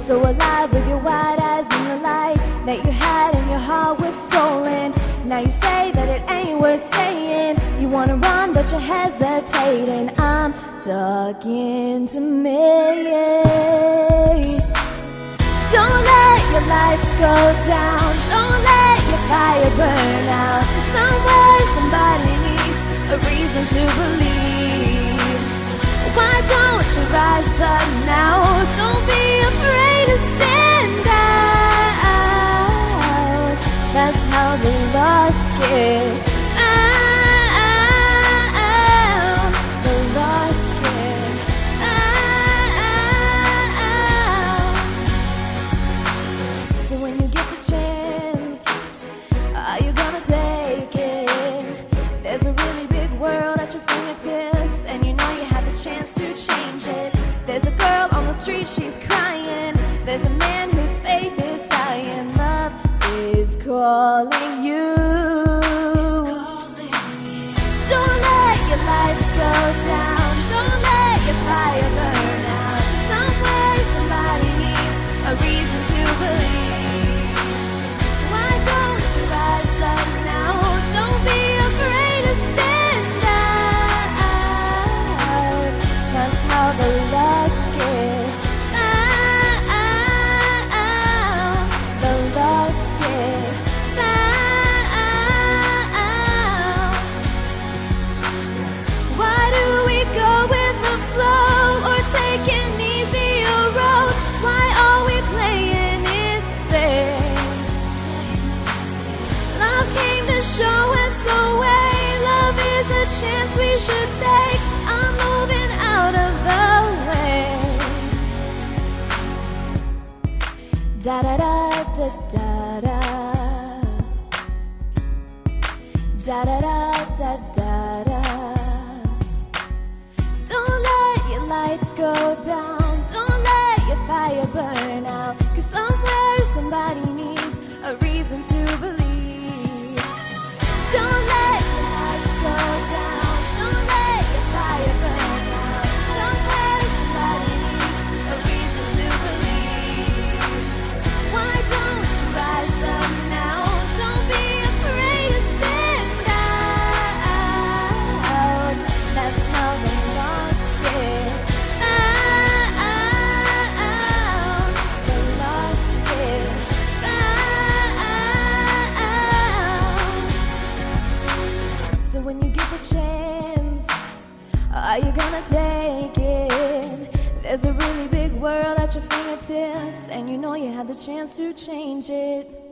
So alive with your wide eyes and the light that you had and your heart was stolen. Now you say that it ain't worth staying. You wanna run but you're hesitating. I'm dug into me. Don't let your lights go down. Don't let your fire burn out. 'Cause somewhere somebody needs a reason to believe. Why don't you rise up now? Don't be afraid to stand out. That's how the lost get out. The lost get out. So when you get the chance, are you gonna take it? There's a really big world at your fingertips, and you know you have the chance to change it. There's a girl on the street, she's crying. There's a man whose faith is dying. Love is calling you. Don't let your lights go down. Don't let your fire burn out. Somewhere somebody needs a reason to believe. Why don't you rise up now? Don't be afraid to stand out. That's how the lost get out. The lost get out. Why do we go with the flow or take an easier road? Why are we playing it safe? Love came to show us the way. Love is a chance we should take. I'm moving out of the way. Da da da da da da. Da da da da da da. Don't let your lights go down. Don't let your fire burn out. 'Cause somewhere somebody needs a reason to believe. Don't let your lights go down. Don't let your fire burn out. Somewhere somebody needs a reason to believe. Why don't you rise up now? Don't be afraid to stand out. That's how the lost get out. The lost get out. So when you get the chance, are you gonna take it? There's a really big world at your fingertips, and you know you have the chance to change it.